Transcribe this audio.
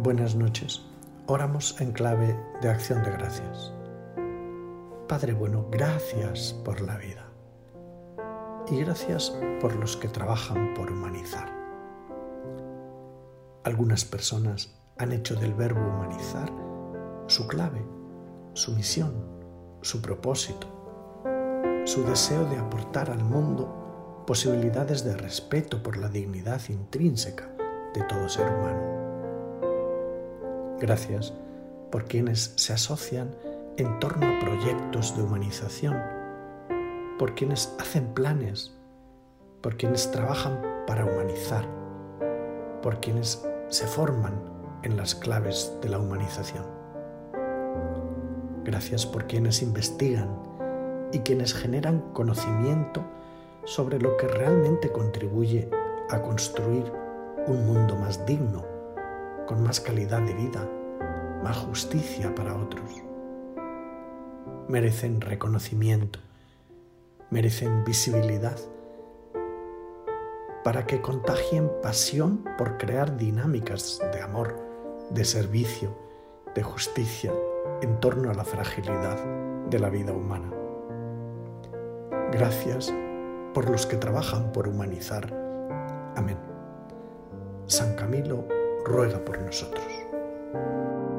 Buenas noches. Oramos en clave de acción de gracias. Padre bueno, gracias por la vida. Y gracias por los que trabajan por humanizar. Algunas personas han hecho del verbo humanizar su clave, su misión, su propósito, su deseo de aportar al mundo posibilidades de respeto por la dignidad intrínseca de todo ser humano. Gracias por quienes se asocian en torno a proyectos de humanización, por quienes hacen planes, por quienes trabajan para humanizar, por quienes se forman en las claves de la humanización. Gracias por quienes investigan y quienes generan conocimiento sobre lo que realmente contribuye a construir un mundo más digno, con más calidad de vida, más justicia para otros. Merecen reconocimiento, merecen visibilidad, para que contagien pasión por crear dinámicas de amor, de servicio, de justicia en torno a la fragilidad de la vida humana. Gracias por los que trabajan por humanizar. Amén. San Camilo ruega por nosotros.